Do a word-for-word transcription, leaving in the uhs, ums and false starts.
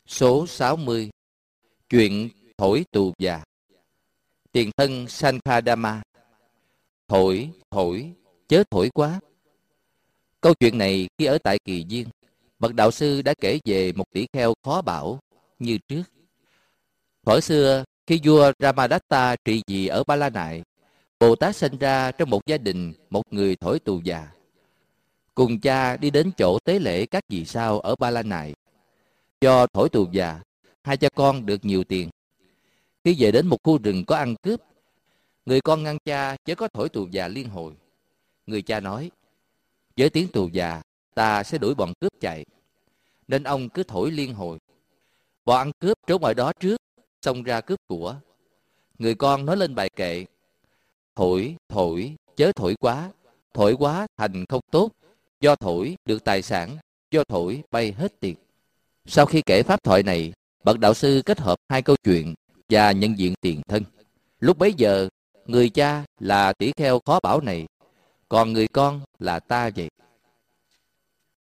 Số sáu mươi. Chuyện thổi tù già. Tiền thân Sankhadama. Thổi, thổi, chớ thổi quá. Câu chuyện này khi ở tại Kỳ Viên, bậc đạo sư đã kể về một tỷ kheo khó bảo như trước. Thuở xưa, khi vua Ramadatta trị vì ở Ba La Nại, Bồ Tát sinh ra trong một gia đình một người thổi tù già. Cùng cha đi đến chỗ tế lễ các vì sao ở Ba La Nại. Do thổi tù già, hai cha con được nhiều tiền. Khi về đến một khu rừng có ăn cướp, người con ngăn cha chớ có thổi tù già liên hồi. Người cha nói, với tiếng tù già, ta sẽ đuổi bọn cướp chạy. Nên ông cứ thổi liên hồi. Bọn ăn cướp trốn ở đó trước, xông ra cướp của. Người con nói lên bài kệ, thổi, thổi, chớ thổi quá. Thổi quá thành không tốt. Do thổi được tài sản, do thổi bay hết tiền. Sau khi kể pháp thoại này, bậc đạo sư kết hợp hai câu chuyện và nhận diện tiền thân. Lúc bấy giờ, người cha là tỷ kheo khó bảo này, còn người con là ta vậy.